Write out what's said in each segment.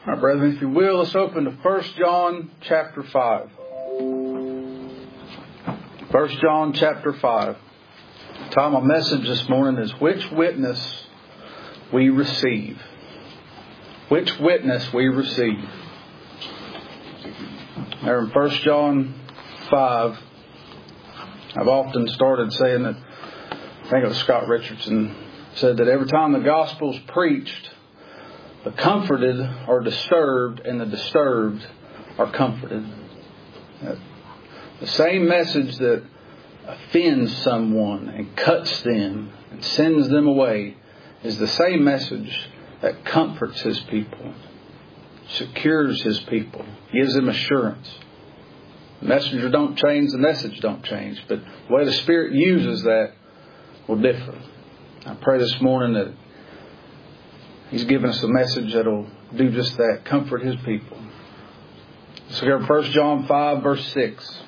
All right, brethren, if you will, let's open to 1 John chapter 5. 1 John chapter 5. The title of my message this morning is Which Witness We Receive. Which witness we receive. There in 1 John 5, I've often started saying that, I think it was Scott Richardson, said that every time the gospel's preached, the comforted are disturbed and the disturbed are comforted. The same message that offends someone and cuts them and sends them away is the same message that comforts His people, secures His people, gives them assurance. The messenger don't change, the message don't change, but the way the Spirit uses that will differ. I pray this morning that He's given us a message that will do just that, comfort His people. So here in 1 John 5 verse 6.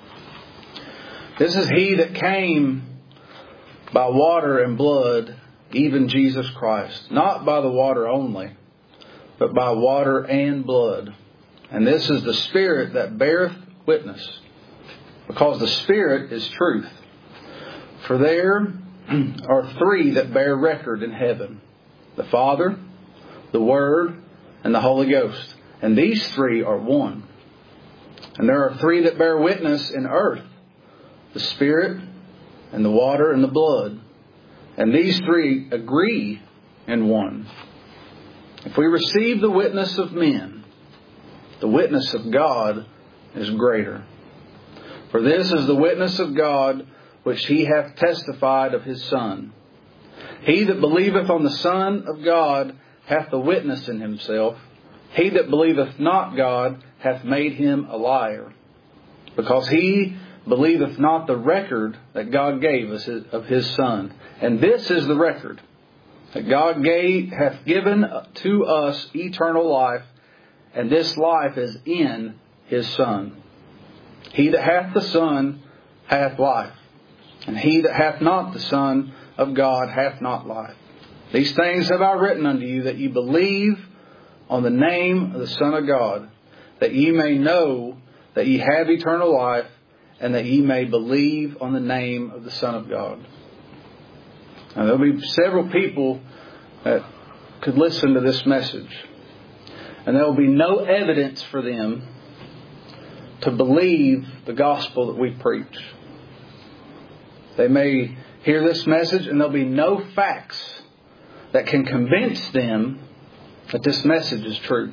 This is He that came by water and blood, even Jesus Christ. Not by the water only, but by water and blood. And this is the Spirit that beareth witness, because the Spirit is truth. For there are three that bear record in heaven: the Father, the Word, and the Holy Ghost. And these three are one. And there are three that bear witness in earth: the Spirit, and the water, and the blood. And these three agree in one. If we receive the witness of men, the witness of God is greater. For this is the witness of God which He hath testified of His Son. He that believeth on the Son of God hath the witness in himself. He that believeth not God hath made him a liar, because he believeth not the record that God gave us of His Son. And this is the record, that God hath given to us eternal life, and this life is in His Son. He that hath the Son hath life, and he that hath not the Son of God hath not life. These things have I written unto you, that ye believe on the name of the Son of God, that ye may know that ye have eternal life, and that ye may believe on the name of the Son of God. Now, there will be several people that could listen to this message, and there will be no evidence for them to believe the gospel that we preach. They may hear this message and there'll be no facts that can convince them that this message is true.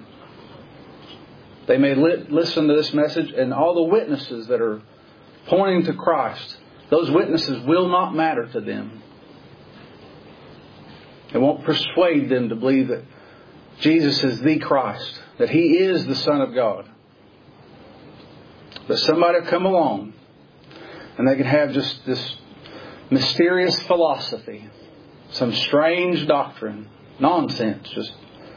They may listen to this message, and all the witnesses that are pointing to Christ, those witnesses will not matter to them. It won't persuade them to believe that Jesus is the Christ, that He is the Son of God. But somebody will come along and they can have just this mysterious philosophy, some strange doctrine, nonsense. Just,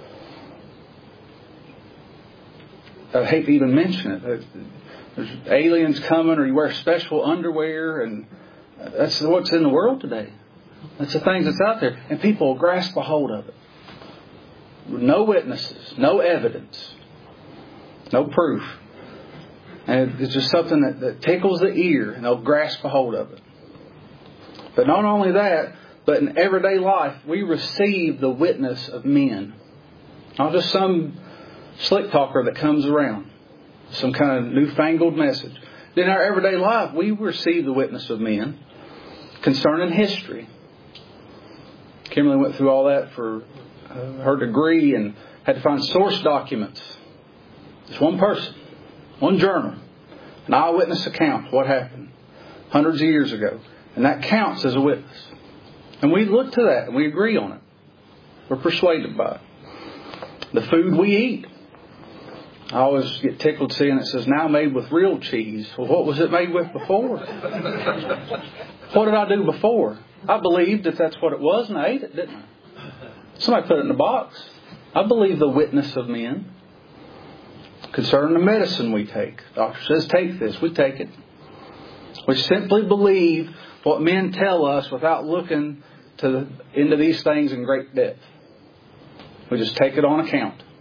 I hate to even mention it. There's aliens coming, or you wear special underwear, and that's what's in the world today. That's the things that's out there, and people will grasp a hold of it. No witnesses, no evidence, no proof. And it's just something that tickles the ear, and they'll grasp a hold of it. But not only that, but in everyday life, we receive the witness of men. Not just some slick talker that comes around, some kind of newfangled message. In our everyday life, we receive the witness of men concerning history. Kimberly went through all that for her degree and had to find source documents. Just one person, one journal, an eyewitness account of what happened hundreds of years ago. And that counts as a witness. And we look to that and we agree on it. We're persuaded by it. The food we eat. I always get tickled seeing it says now made with real cheese. Well, what was it made with before? What did I do before? I believed that that's what it was, and I ate it, didn't I? Somebody put it in a box. I believe the witness of men. Concerning the medicine we take. The doctor says take this. We take it. We simply believe what men tell us without looking into these things in great depth. We just take it on account.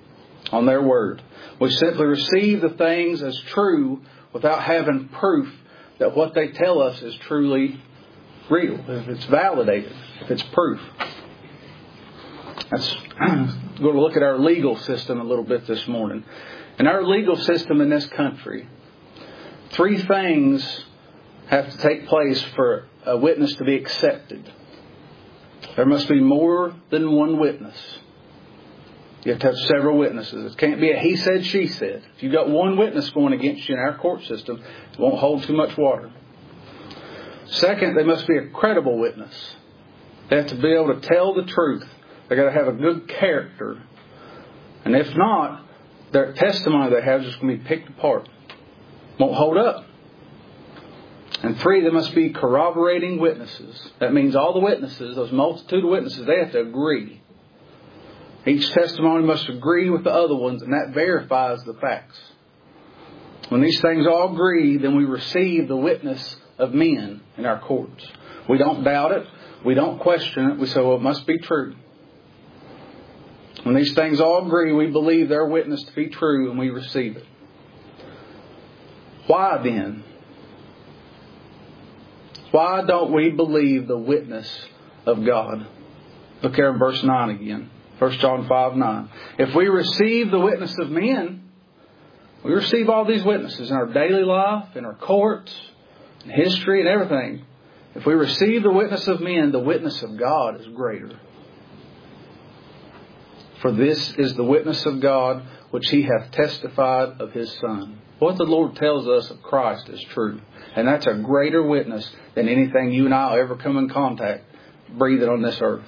on their word. We simply receive the things as true without having proof that what they tell us is truly real, if it's validated, if it's proof. That's going to look at our legal system a little bit this morning. In our legal system in this country, 3 things have to take place for a witness to be accepted. There must be more than one witness. You have to have several witnesses. It can't be a he said, she said. If you've got one witness going against you in our court system, it won't hold too much water. Second, they must be a credible witness. They have to be able to tell the truth. They've got to have a good character. And if not, their testimony they have is just going to be picked apart. Won't hold up. And 3, they must be corroborating witnesses. That means all the witnesses, those multitude of witnesses, they have to agree. Each testimony must agree with the other ones, and that verifies the facts. When these things all agree, then we receive the witness of men in our courts. We don't doubt it. We don't question it. We say, well, it must be true. When these things all agree, we believe their witness to be true, and we receive it. Why then? Why don't we believe the witness of God? Look here in verse 9 again. 1 John 5:9. If we receive the witness of men, we receive all these witnesses in our daily life, in our courts, in history and everything. If we receive the witness of men, the witness of God is greater. For this is the witness of God, which He hath testified of His Son. What the Lord tells us of Christ is true. And that's a greater witness than anything you and I will ever come in contact breathing on this earth.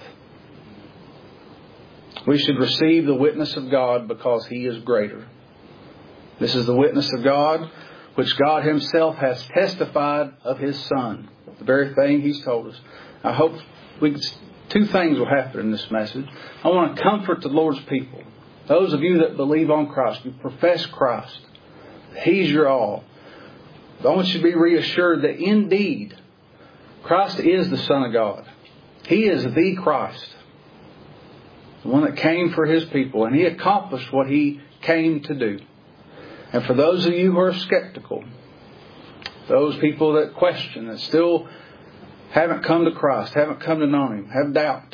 We should receive the witness of God because He is greater. This is the witness of God, which God Himself has testified of His Son. The very thing He's told us. I hope 2 things will happen in this message. I want to comfort the Lord's people. Those of you that believe on Christ, you profess Christ. He's your all. I want you to be reassured that indeed, Christ is the Son of God. He is the Christ. The one that came for His people. And He accomplished what He came to do. And for those of you who are skeptical, those people that question, that still haven't come to Christ, haven't come to know Him, have doubts,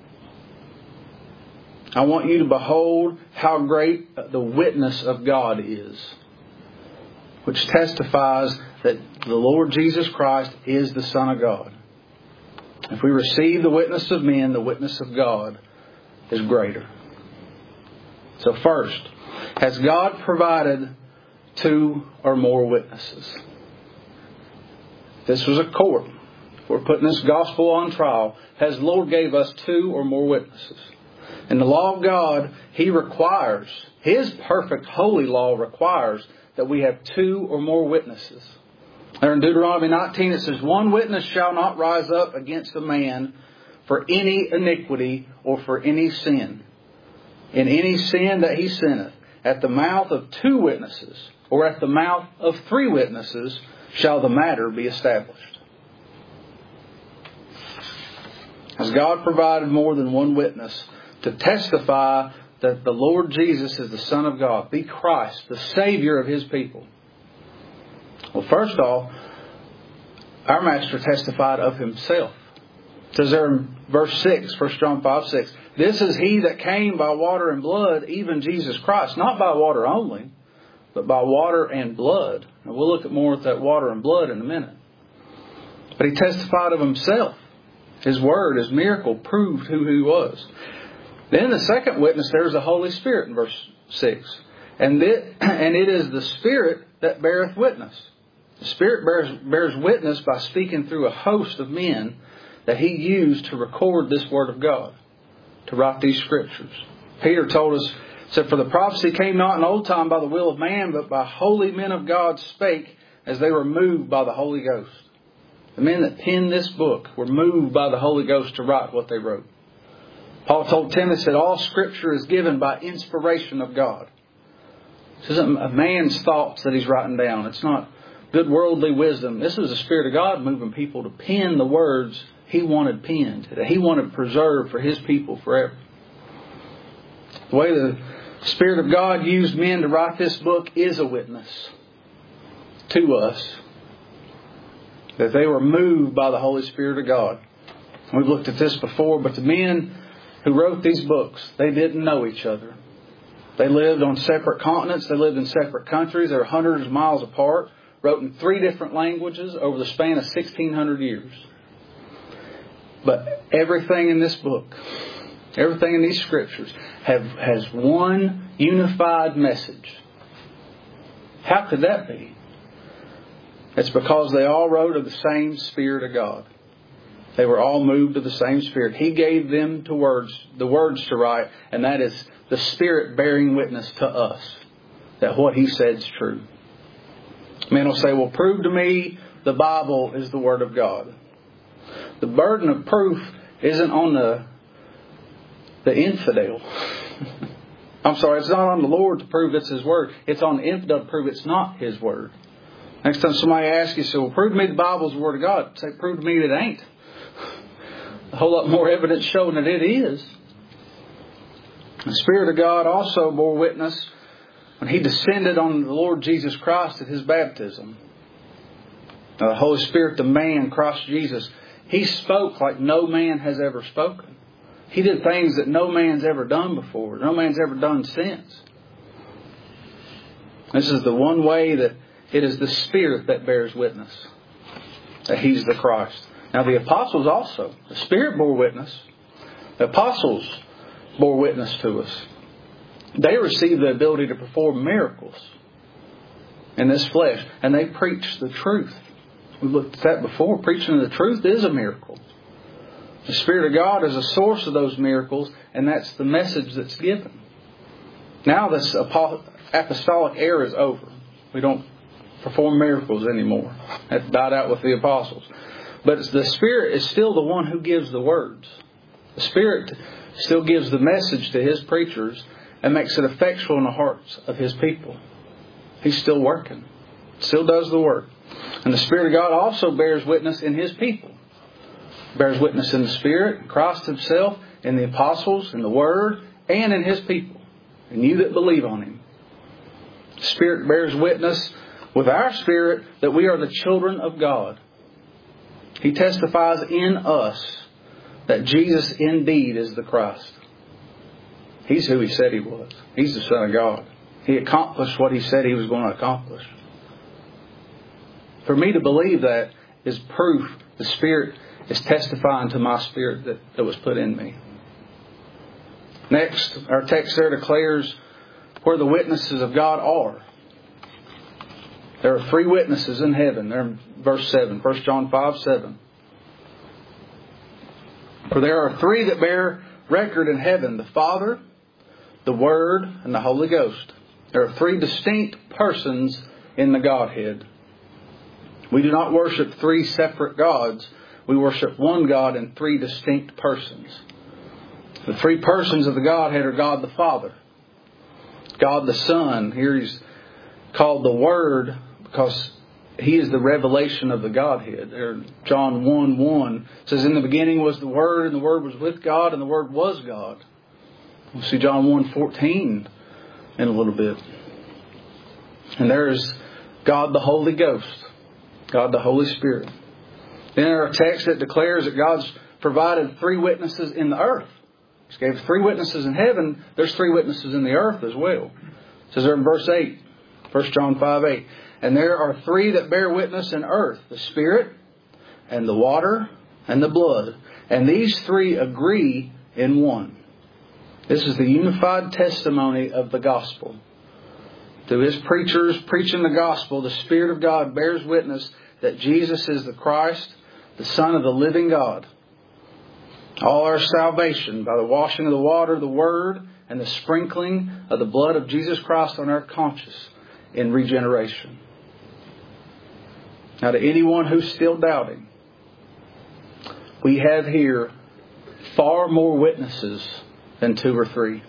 I want you to behold how great the witness of God is, which testifies that the Lord Jesus Christ is the Son of God. If we receive the witness of men, the witness of God is greater. So first, has God provided 2 or more witnesses? This was a court. We're putting this gospel on trial. Has the Lord gave us 2 or more witnesses? In the law of God, He requires, His perfect holy law requires that we have 2 or more witnesses. There in Deuteronomy 19 it says, 1 witness shall not rise up against a man for any iniquity or for any sin. In any sin that he sinneth, at the mouth of 2 witnesses or at the mouth of 3 witnesses shall the matter be established. Has God provided more than 1 witness to testify that the Lord Jesus is the Son of God, the Christ, the Savior of His people? Well, first off, our Master testified of Himself. It says there in verse 6, 1 John 5:6, this is He that came by water and blood, even Jesus Christ. Not by water only, but by water and blood. And we'll look at more at that water and blood in a minute. But He testified of Himself. His word, His miracle proved who He was. Then the second witness, there is the Holy Spirit in verse 6. And it is the Spirit that beareth witness. The Spirit bears witness by speaking through a host of men that He used to record this Word of God, to write these Scriptures. Peter told us, said, for the prophecy came not in old time by the will of man, but by holy men of God spake as they were moved by the Holy Ghost. The men that penned this book were moved by the Holy Ghost to write what they wrote. Paul told Timothy, said, all Scripture is given by inspiration of God. This isn't a man's thoughts that he's writing down. It's not good worldly wisdom. This is the Spirit of God moving people to pen the words He wanted penned, that He wanted preserved for His people forever. The way the The Spirit of God used men to write this book is a witness to us that they were moved by the Holy Spirit of God. We've looked at this before, but the men who wrote these books, they didn't know each other. They lived on separate continents. They lived in separate countries. They were hundreds of miles apart. Wrote in 3 different languages over the span of 1,600 years. But everything in this book, everything in these scriptures has one unified message. How could that be? It's because they all wrote of the same Spirit of God. They were all moved to the same Spirit. He gave them the words to write, and that is the Spirit bearing witness to us that what He said is true. Men will say, well, prove to me the Bible is the Word of God. The burden of proof isn't on the infidel. I'm sorry, it's not on the Lord to prove it's His Word. It's on the infidel to prove it's not His Word. Next time somebody asks you, well, prove to me the Bible is the Word of God. Say, prove to me that it ain't. A whole lot more evidence showing that it is. The Spirit of God also bore witness when He descended on the Lord Jesus Christ at His baptism. Now, the Holy Spirit, the man, Christ Jesus, He spoke like no man has ever spoken. He did things that no man's ever done before. No man's ever done since. This is the one way that it is the Spirit that bears witness that He's the Christ. Now the apostles also. The Spirit bore witness. The apostles bore witness to us. They received the ability to perform miracles in this flesh. And they preached the truth. We looked at that before. Preaching the truth is a miracle. The Spirit of God is a source of those miracles, and that's the message that's given. Now this apostolic era is over. We don't perform miracles anymore. That died out with the apostles. But the Spirit is still the one who gives the words. The Spirit still gives the message to His preachers and makes it effectual in the hearts of His people. He's still working. Still does the work. And the Spirit of God also bears witness in His people. Bears witness in the Spirit, in Christ Himself, in the apostles, in the Word, and in His people. And you that believe on Him. The Spirit bears witness with our spirit that we are the children of God. He testifies in us that Jesus indeed is the Christ. He's who He said He was. He's the Son of God. He accomplished what He said He was going to accomplish. For me to believe that is proof the Spirit is testifying to my spirit that was put in me. Next, our text there declares where the witnesses of God are. There are 3 witnesses in heaven. They're in verse 7. 1 John 5:7. For there are 3 that bear record in heaven. The Father, the Word, and the Holy Ghost. There are 3 distinct persons in the Godhead. We do not worship 3 separate gods. We worship one God in 3 distinct persons. The 3 persons of the Godhead are God the Father, God the Son. Here He's called the Word because He is the revelation of the Godhead. There, John 1:1 says, in the beginning was the Word, and the Word was with God, and the Word was God. We'll see John 1:14 in a little bit. And there's God the Holy Ghost, God the Holy Spirit. Then there are texts that declares that God's provided 3 witnesses in the earth. He gave 3 witnesses in heaven. There's 3 witnesses in the earth as well. It says there in verse 8, 1 John 5:8. And there are 3 that bear witness in earth, the Spirit and the water and the blood. And these 3 agree in one. This is the unified testimony of the gospel. Through His preachers preaching the gospel, the Spirit of God bears witness that Jesus is the Christ, the Son of the living God. All our salvation by the washing of the water, the Word, and the sprinkling of the blood of Jesus Christ on our conscience in regeneration. Now to anyone who's still doubting, we have here far more witnesses than 2 or 3.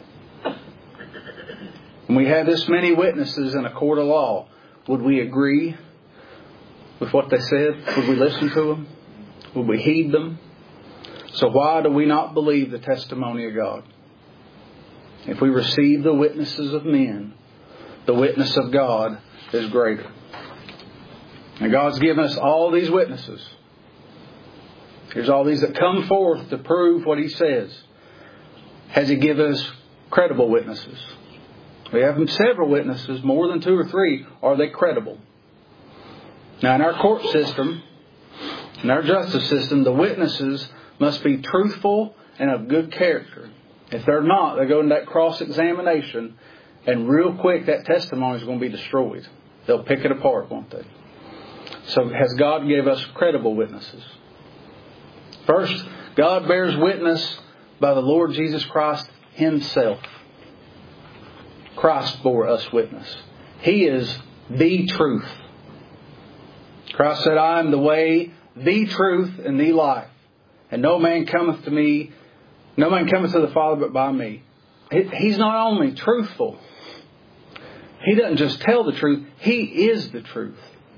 When we have this many witnesses in a court of law, would we agree with what they said? Would we listen to them? Would we heed them? So why do we not believe the testimony of God? If we receive the witnesses of men, the witness of God is greater. And God's given us all these witnesses. Here's all these that come forth to prove what He says. Has He given us credible witnesses? We have several witnesses, more than 2 or 3. Are they credible? Now in our court system, in our justice system, the witnesses must be truthful and of good character. If they're not, they go into that cross-examination, and real quick that testimony is going to be destroyed. They'll pick it apart, won't they? So has God gave us credible witnesses? First, God bears witness by the Lord Jesus Christ Himself. Christ bore us witness. He is the truth. Christ said, I am the way, the truth, and the life. And no man cometh to the Father but by me. He's not only truthful. He doesn't just tell the truth. He is the truth.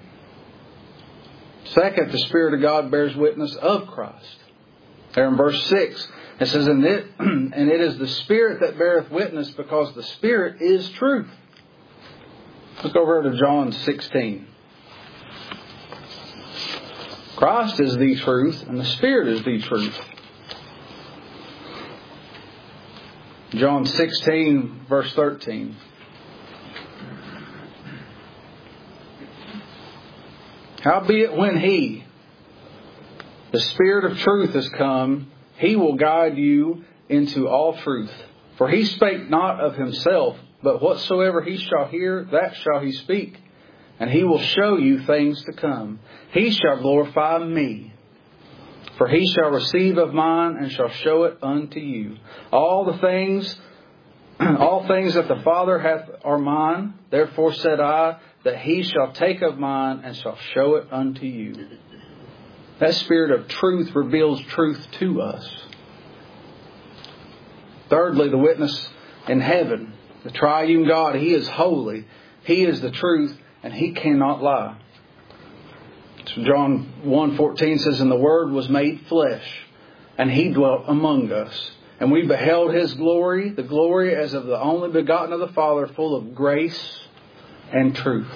Second, the Spirit of God bears witness of Christ. There in verse 6, it says, And it is the Spirit that beareth witness, because the Spirit is truth. Let's go over to John 16. Christ is the truth, and the Spirit is the truth. John 16, verse 13. Howbeit when He, the Spirit of truth, is come, He will guide you into all truth. For He spake not of Himself, but whatsoever He shall hear, that shall He speak. And He will show you things to come. He shall glorify me. For He shall receive of mine, and shall show it unto you. All things that the Father hath are mine. Therefore said I, that He shall take of mine, and shall show it unto you. That Spirit of truth reveals truth to us. Thirdly, the witness in heaven. The triune God, He is holy. He is the truth, and He cannot lie. So John 1:14 says, And the Word was made flesh, and He dwelt among us. And we beheld His glory, the glory as of the only begotten of the Father, full of grace and truth.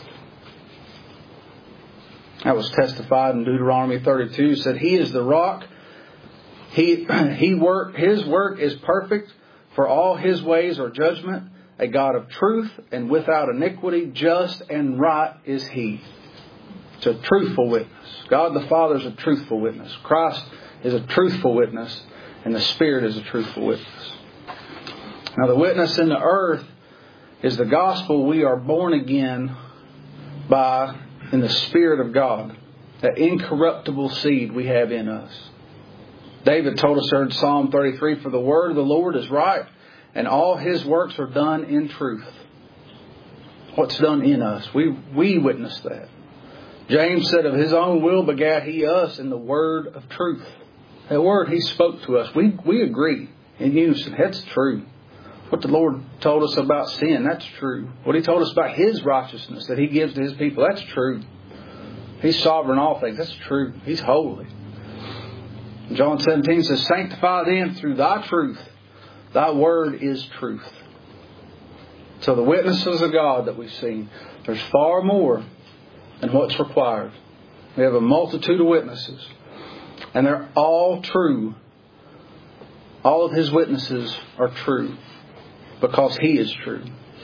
That was testified in Deuteronomy 32. It said, He is the rock. His work is perfect, for all His ways are judgment. A God of truth and without iniquity, just and right is He. It's a truthful witness. God the Father is a truthful witness. Christ is a truthful witness. And the Spirit is a truthful witness. Now the witness in the earth is the gospel we are born again by in the Spirit of God. That incorruptible seed we have in us. David told us there in Psalm 33, For the word of the Lord is right, and all His works are done in truth. What's done in us? We witness that. James said, Of His own will begat He us in the word of truth. That word He spoke to us. We agree in unison. That's true. What the Lord told us about sin, that's true. What He told us about His righteousness that He gives to His people, that's true. He's sovereign in all things. That's true. He's holy. John 17 says, Sanctify them through Thy truth. Thy word is truth. So the witnesses of God that we've seen, there's far more than what's required. We have a multitude of witnesses. And they're all true. All of His witnesses are true. Because He is true.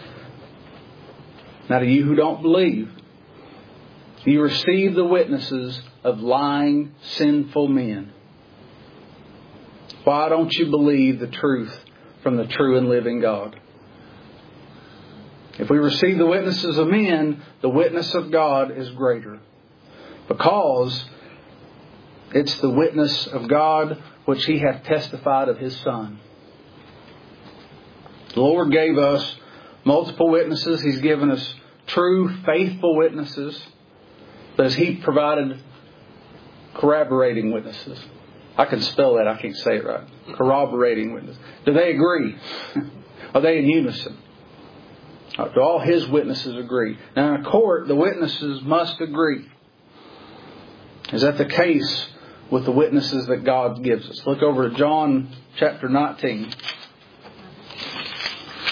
Now to you who don't believe, you receive the witnesses of lying, sinful men. Why don't you believe the truth from the true and living God? If we receive the witnesses of men, the witness of God is greater. Because it's the witness of God which He hath testified of His Son. The Lord gave us multiple witnesses. He's given us true, faithful witnesses. But He provided corroborating witnesses. I can spell that. I can't say it right. Corroborating witnesses. Do they agree? Are they in unison? Do all His witnesses agree? Now in a court, the witnesses must agree. Is that the case with the witnesses that God gives us? Look over to John chapter 19.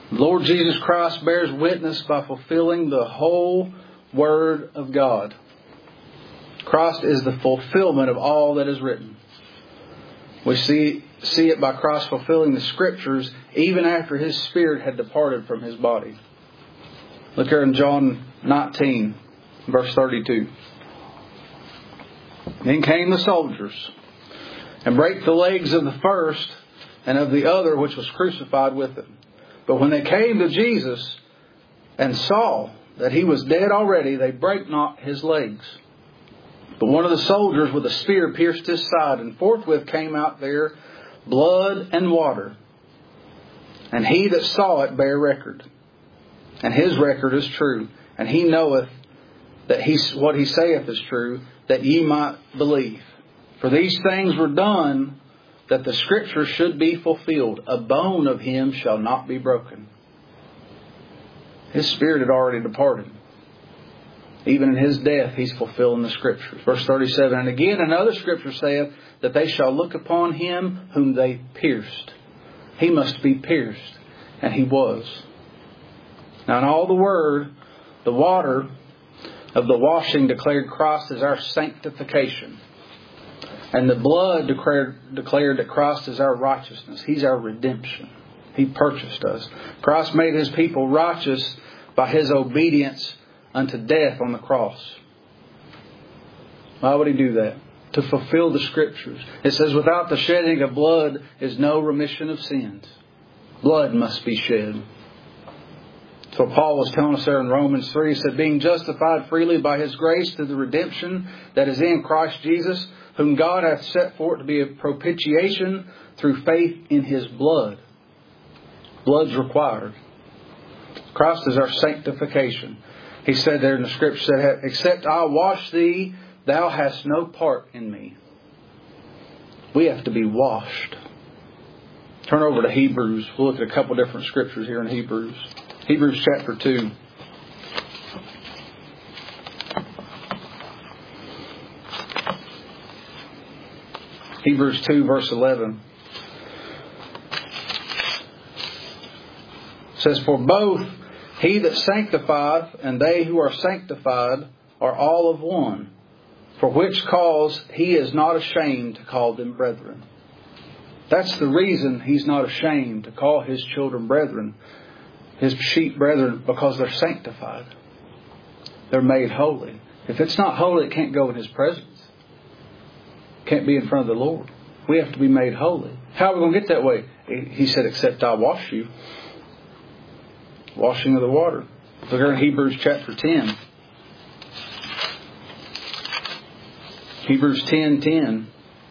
Lord Jesus Christ bears witness by fulfilling the whole Word of God. Christ is the fulfillment of all that is written. We see it by Christ fulfilling the Scriptures even after His Spirit had departed from His body. Look here in John 19, verse 32. Then came the soldiers, and brake the legs of the first and of the other which was crucified with Him. But when they came to Jesus and saw that He was dead already, they brake not His legs. But one of the soldiers with a spear pierced His side, and forthwith came out there blood and water. And he that saw it bare record. And his record is true. And he knoweth that what he saith is true, that ye might believe. For these things were done, that the Scripture should be fulfilled. A bone of him shall not be broken. His spirit had already departed. Even in His death, He's fulfilling the Scriptures. Verse 37, and again another Scripture saith, that they shall look upon Him whom they pierced. He must be pierced. And He was. Now in all the Word, the water of the washing declared Christ as our sanctification. And the blood declared that Christ is our righteousness. He's our redemption. He purchased us. Christ made His people righteous by His obedience unto death on the cross. Why would He do that? To fulfill the Scriptures. It says, without the shedding of blood is no remission of sins. Blood must be shed. So Paul was telling us there in Romans 3, he said, being justified freely by His grace through the redemption that is in Christ Jesus, whom God hath set forth to be a propitiation through faith in His blood. Blood's required. Christ is our sanctification. He said there in the Scripture, said, except I wash thee, thou hast no part in me. We have to be washed. Turn over to Hebrews. We'll look at a couple different Scriptures here in Hebrews. Hebrews chapter 2. Hebrews 2 verse 11. It says, for both He that sanctifieth and they who are sanctified are all of one. For which cause He is not ashamed to call them brethren. That's the reason He's not ashamed to call His children brethren, His sheep brethren, because they're sanctified. They're made holy. If it's not holy, it can't go in His presence. Can't be in front of the Lord. We have to be made holy. How are we going to get that way? He said, except I wash you. Washing of the water. Look here in Hebrews chapter 10. Hebrews 10:10.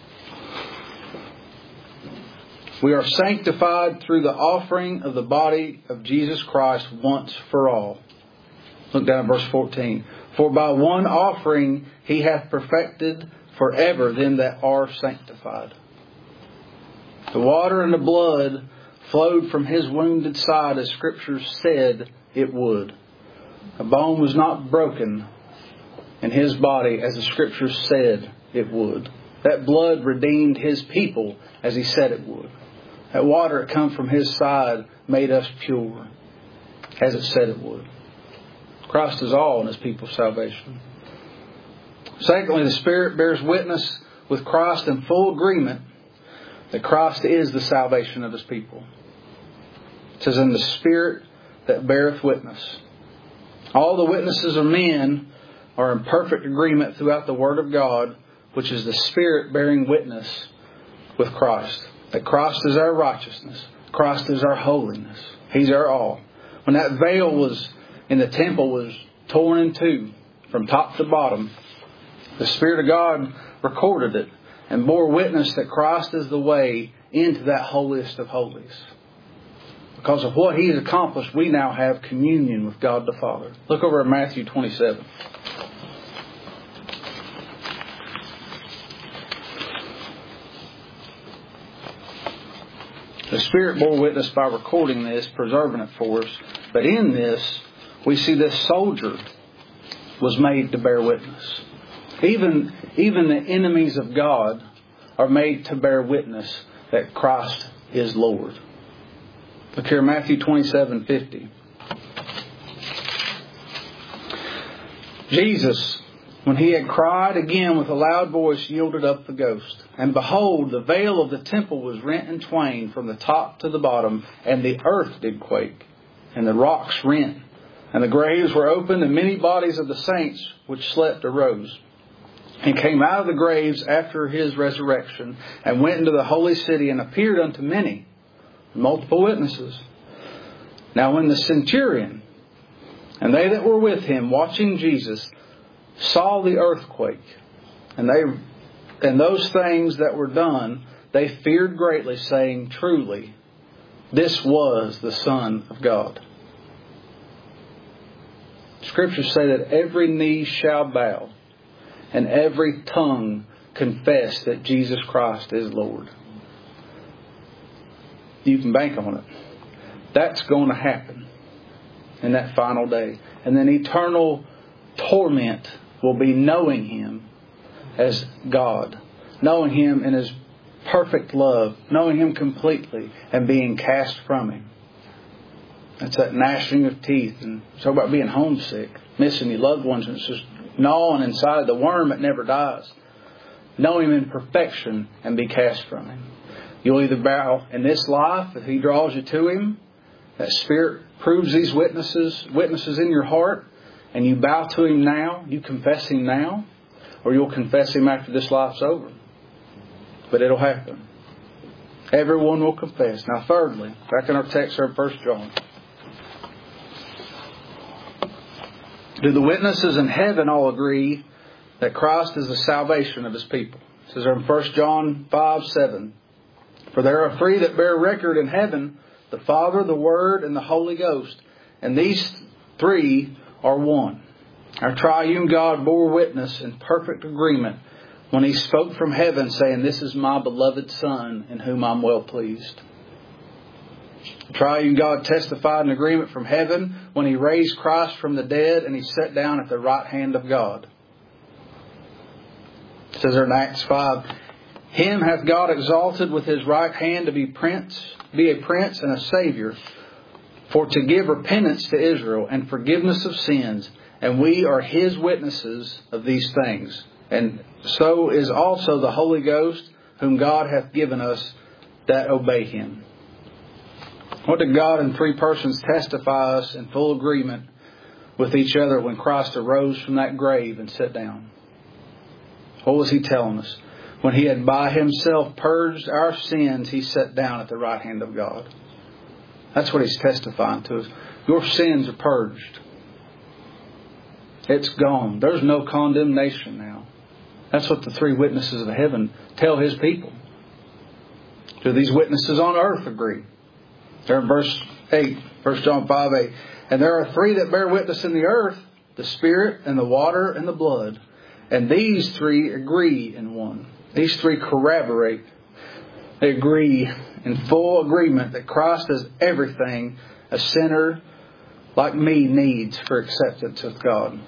We are sanctified through the offering of the body of Jesus Christ once for all. Look down at verse 14. For by one offering He hath perfected forever them that are sanctified. The water and the blood flowed from His wounded side, as Scripture said it would. A bone was not broken in His body, as the Scripture said it would. That blood redeemed His people, as He said it would. That water that come from His side made us pure, as it said it would. Christ is all in His people's salvation. Secondly, the Spirit bears witness with Christ in full agreement that Christ is the salvation of His people. It says, in the Spirit that beareth witness. All the witnesses of men are in perfect agreement throughout the Word of God, which is the Spirit bearing witness with Christ. That Christ is our righteousness. Christ is our holiness. He's our all. When that veil was in the temple was torn in two from top to bottom, the Spirit of God recorded it and bore witness that Christ is the way into that holiest of holies. Because of what He has accomplished, we now have communion with God the Father. Look over at Matthew 27. The Spirit bore witness by recording this, preserving it for us. But in this, we see this soldier was made to bear witness. Even the enemies of God are made to bear witness that Christ is Lord. Look here, Matthew 27:50. Jesus, when he had cried again with a loud voice, yielded up the ghost. And behold, the veil of the temple was rent in twain from the top to the bottom, and the earth did quake, and the rocks rent, and the graves were opened, and many bodies of the saints which slept arose, and came out of the graves after his resurrection, and went into the holy city, and appeared unto many, multiple witnesses. Now when the centurion and they that were with him, watching Jesus, saw the earthquake, and those things that were done, they feared greatly, saying, Truly, this was the Son of God. Scriptures say that every knee shall bow, and every tongue confess that Jesus Christ is Lord. You can bank on it. That's going to happen in that final day. And then eternal torment will be knowing Him as God, knowing Him in His perfect love, knowing Him completely, and being cast from Him. That's that gnashing of teeth. And talk about being homesick, missing your loved ones, and it's just gnawing inside, the worm that never dies. Know Him in perfection and be cast from Him. You'll either bow in this life if He draws you to Him. That Spirit proves these witnesses in your heart, and you bow to Him now, you confess Him now, or you'll confess Him after this life's over. But it'll happen. Everyone will confess. Now thirdly, back in our text here in 1 John. Do the witnesses in heaven all agree that Christ is the salvation of His people? It says in 1 John 5:7. For there are three that bear record in heaven, the Father, the Word, and the Holy Ghost. And these three are one. Our triune God bore witness in perfect agreement when He spoke from heaven, saying, This is my beloved Son, in whom I'm well pleased. The triune God testified in agreement from heaven when He raised Christ from the dead, and He sat down at the right hand of God. It says there in Acts 5, Him hath God exalted with His right hand to be a prince and a Savior, for to give repentance to Israel and forgiveness of sins. And we are His witnesses of these things. And so is also the Holy Ghost, whom God hath given us that obey Him. What did God in three persons testify us in full agreement with each other when Christ arose from that grave and sat down? What was He telling us? When He had by Himself purged our sins, He sat down at the right hand of God. That's what He's testifying to us. Your sins are purged. It's gone. There's no condemnation now. That's what the three witnesses of heaven tell His people. Do these witnesses on earth agree? There in verse 8, 1 John 5:8. And there are three that bear witness in the earth, the Spirit and the water and the blood. And these three agree in one. These three corroborate. They agree in full agreement that Christ is everything a sinner like me needs for acceptance of God.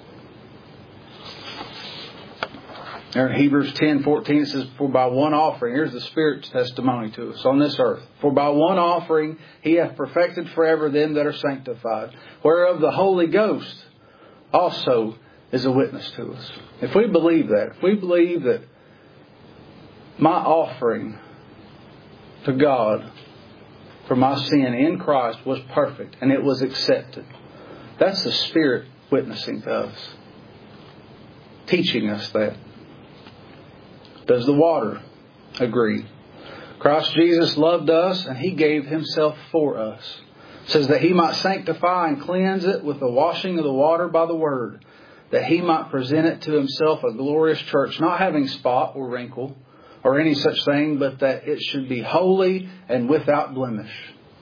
There in Hebrews 10:14 it says, For by one offering, here's the Spirit's testimony to us on this earth. For by one offering He hath perfected forever them that are sanctified, whereof the Holy Ghost also is a witness to us. If we believe that, if we believe that my offering to God for my sin in Christ was perfect and it was accepted, that's the Spirit witnessing to us, teaching us that. Does the water agree? Christ Jesus loved us and He gave Himself for us. It says that He might sanctify and cleanse it with the washing of the water by the Word, that He might present it to Himself a glorious church, not having spot or wrinkle or any such thing, but that it should be holy and without blemish.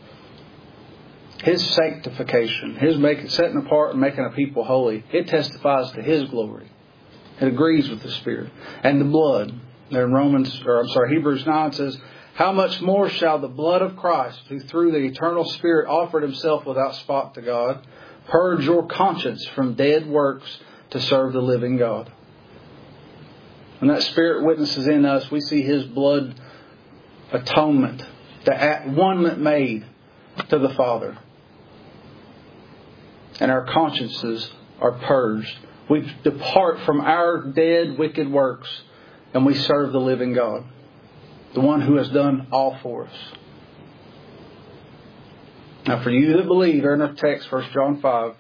His sanctification, His setting apart and making a people holy, it testifies to His glory. It agrees with the Spirit. And the blood, there in Hebrews 9 says, How much more shall the blood of Christ, who through the eternal Spirit offered Himself without spot to God, purge your conscience from dead works to serve the living God? When that Spirit witnesses in us, we see His blood atonement, the at-one-ment made to the Father. And our consciences are purged. We depart from our dead, wicked works, and we serve the living God, the one who has done all for us. Now for you that believe, there in the text, 1 John 5,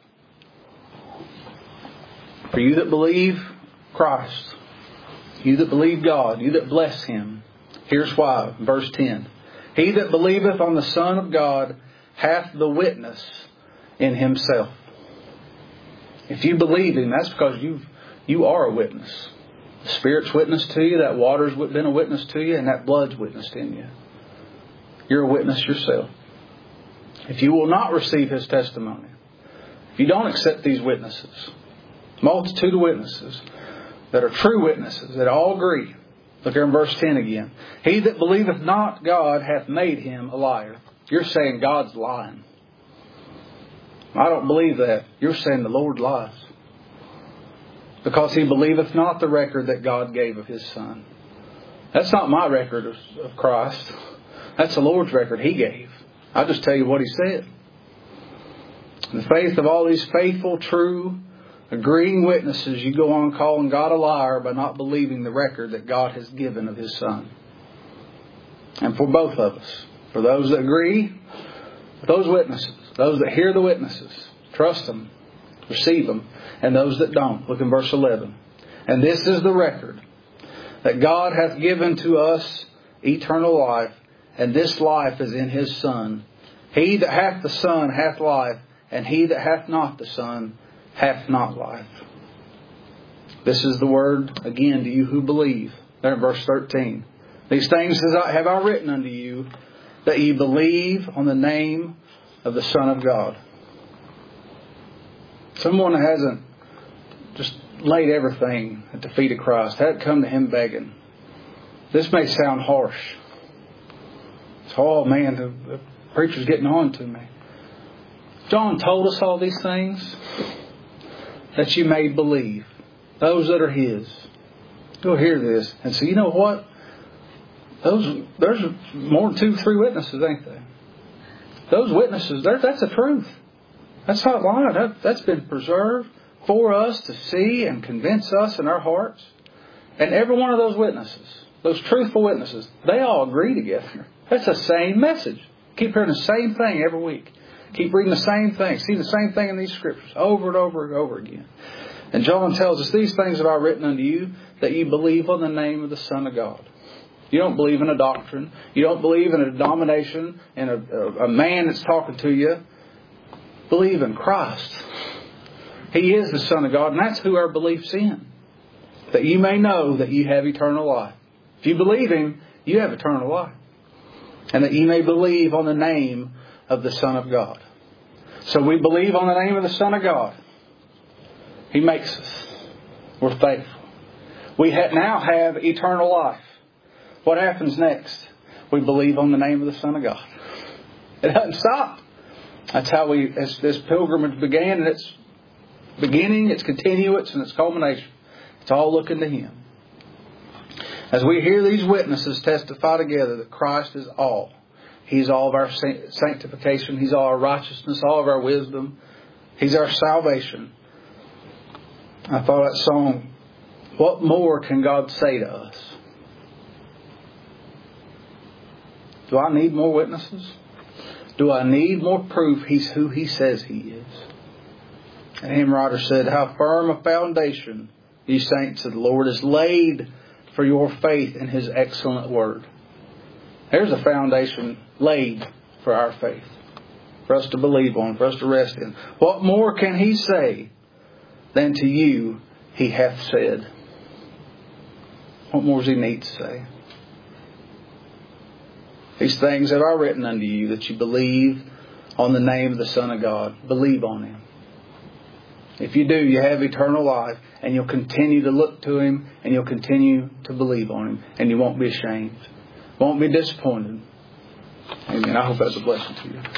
for you that believe Christ, you that believe God, you that bless Him, here's why. Verse 10. He that believeth on the Son of God hath the witness in himself. If you believe Him, that's because you are a witness. The Spirit's witness to you, that water's been a witness to you, and that blood's witnessed in you. You're a witness yourself. If you will not receive His testimony, if you don't accept these witnesses, multitude of witnesses that are true witnesses, that all agree. Look here in verse 10 again. He that believeth not God hath made him a liar. You're saying God's lying. I don't believe that. You're saying the Lord lies. Because he believeth not the record that God gave of His Son. That's not my record of Christ. That's the Lord's record He gave. I'll just tell you what He said. The faith of all these faithful, true, agreeing witnesses, you go on calling God a liar by not believing the record that God has given of His Son. And for both of us, for those that agree, those witnesses, those that hear the witnesses, trust them, receive them, and those that don't. Look in verse 11. And this is the record, that God hath given to us eternal life, and this life is in His Son. He that hath the Son hath life, and he that hath not the Son hath not life. This is the word, again, to you who believe. There in verse 13. These things have I written unto you, that ye believe on the name of the Son of God. Someone that hasn't just laid everything at the feet of Christ, hadn't come to Him begging. This may sound harsh. It's, oh man, the preacher's getting on to me. John told us all these things that you may believe. Those that are His. You'll hear this and say, you know what? There's more than 2-3 witnesses, ain't there? Those witnesses, that's the truth. That's not lying. That's been preserved for us to see and convince us in our hearts. And every one of those witnesses, those truthful witnesses, they all agree together. That's the same message. Keep hearing the same thing every week. Keep reading the same thing. See the same thing in these scriptures over and over and over again. And John tells us, these things have I written unto you, that you believe on the name of the Son of God. You don't believe in a doctrine. You don't believe in a denomination and a man that's talking to you. Believe in Christ. He is the Son of God, and that's who our belief's in. That you may know that you have eternal life. If you believe Him, you have eternal life. And that you may believe on the name of the Son of God. So we believe on the name of the Son of God. He makes us. We're thankful. We now have eternal life. What happens next? We believe on the name of the Son of God. It doesn't stop. That's how this pilgrimage began, and its beginning, its continuance, and its culmination. It's all looking to Him. As we hear these witnesses testify together that Christ is all. He's all of our sanctification. He's all our righteousness, all of our wisdom. He's our salvation. I thought that song, what more can God say to us? Do I need more witnesses? Do I need more proof He's who He says He is? And hymn writer said, how firm a foundation, ye saints of the Lord, is laid for your faith in His excellent word. There's a foundation laid for our faith. For us to believe on, for us to rest in. What more can He say than to you He hath said? What more does He need to say? These things have I written unto you, that you believe on the name of the Son of God. Believe on Him. If you do, you have eternal life, and you'll continue to look to Him, and you'll continue to believe on Him, and you won't be ashamed. Won't be disappointed. Amen. I hope that's a blessing to you.